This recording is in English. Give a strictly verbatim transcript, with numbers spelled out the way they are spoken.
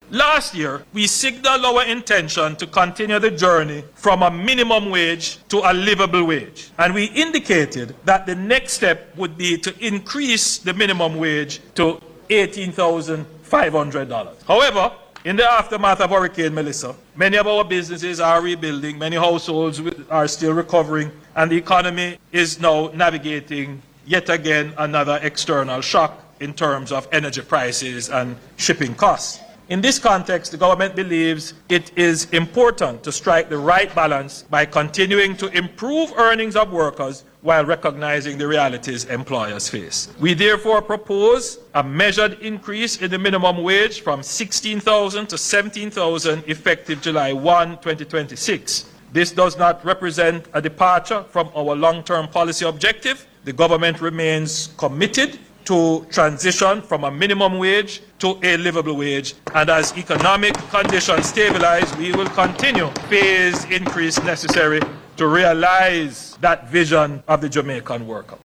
Last year, we signaled our intention to continue the journey from a minimum wage to a livable wage. And we indicated that the next step would be to increase the minimum wage to eighteen thousand five hundred dollars. However, in the aftermath of Hurricane Melissa, many of our businesses are rebuilding, many households are still recovering, and the economy is now navigating yet again another external shock in terms of energy prices and shipping costs. In this context, the government believes it is important to strike the right balance by continuing to improve earnings of workers while recognizing the realities employers face. We therefore propose a measured increase in the minimum wage from sixteen thousand dollars to seventeen thousand dollars effective July first, twenty twenty-six. This does not represent a departure from our long-term policy objective. The government remains committed to transition from a minimum wage to a livable wage, and as economic conditions stabilize, we will continue phase increase necessary to realize that vision of the Jamaican worker.